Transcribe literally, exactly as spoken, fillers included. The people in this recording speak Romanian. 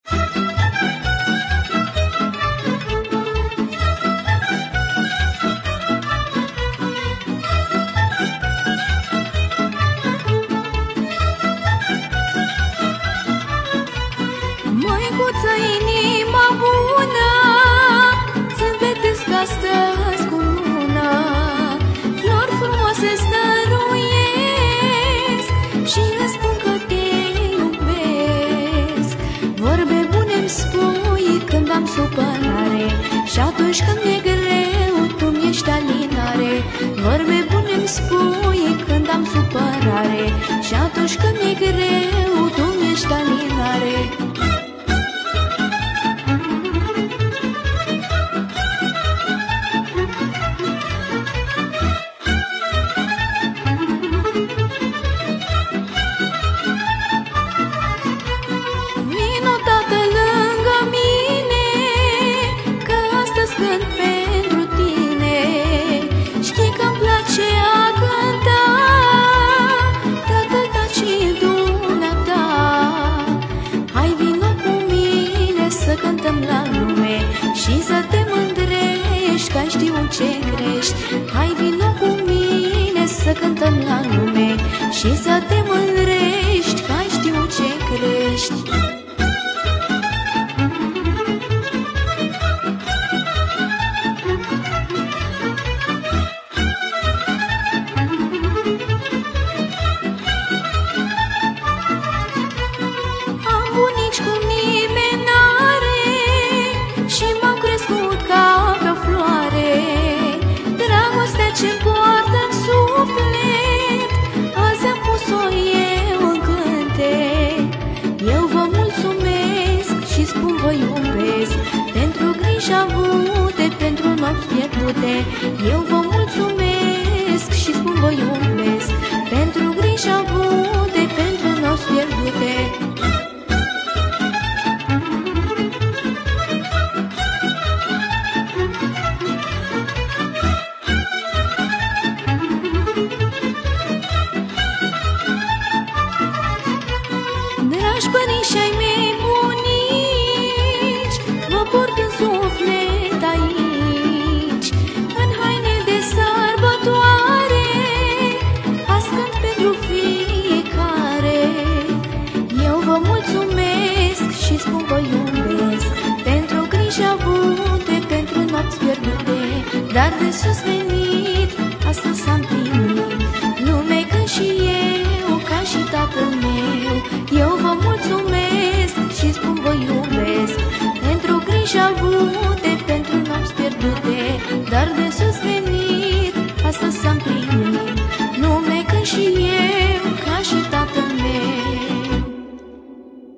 Măicuță, inima bună, să vedeți că astăzi cu luna flori frumoase stăruiesc și îmi spun că te iubesc. Vorbe bune-mi spui când am supărare și atunci când mi-e greu tu mi-ești alinare. Vorbe bune-mi spui când am supărare și atunci când mi-e greu tu mi-ești alinare. Și să te mândrești că știu ce crești. Hai vino cu mine să cântăm la lume și să te mândrești că știu ce crești. Am bunici cu nimeni n-are și m-am crescut ca pe floare. Dragostea ce-mi poartă-n suflet azi am pus-o eu în cântec. Eu vă mulțumesc și spun vă iubesc pentru griji avute, pentru nopți pierdute. Eu vă mulțumesc și spun vă iubesc pentru griji avute, pentru nopți pierdute. Dragi părinți și ai mei bunici, vă port în suflet aici, în haine de sărbătoare, ascând pentru fiecare. Eu vă mulțumesc și spun vă iubesc pentru griji avute, pentru nopți pierdute. Dar de sus venit, astăzi s-a împlinit.